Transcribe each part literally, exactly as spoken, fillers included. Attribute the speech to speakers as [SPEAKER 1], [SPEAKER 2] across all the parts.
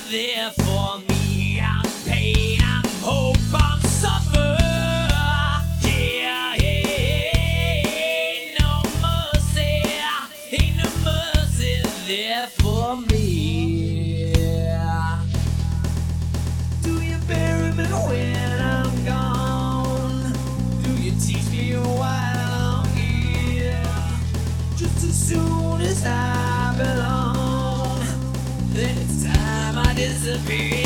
[SPEAKER 1] there for me. I'm pain, I'm hope, I'm suffer. Yeah, yeah, ain't no mercy, ain't no mercy there for me. Do you bury me when I'm gone? Do you teach me while I'm here? Just as soon as I belong, then it's time I disappear.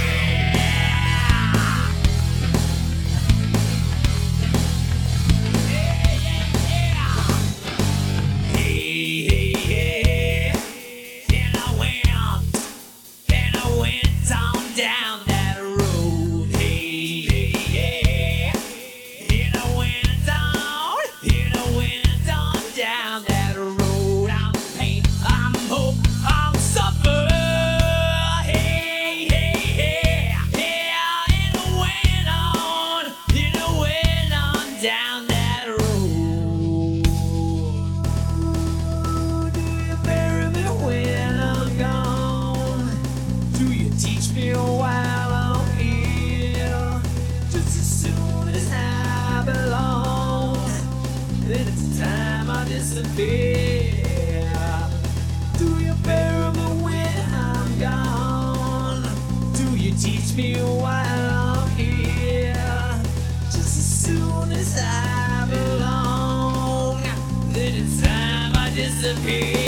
[SPEAKER 1] Down that road, hey, hey, hey. And I went down, and I went on down that road. I'm pain, I'm hope, I'm suffer. Hey, hey, hey, yeah. And I went on, and I went on down that road. Do you bury me when I'm gone? Do you teach me while I'm here? Just as soon as I belong, then it's time I disappear. Do you bury me when I'm gone? Do you teach me while I'm here? Just as soon as I belong, then it's time I disappear.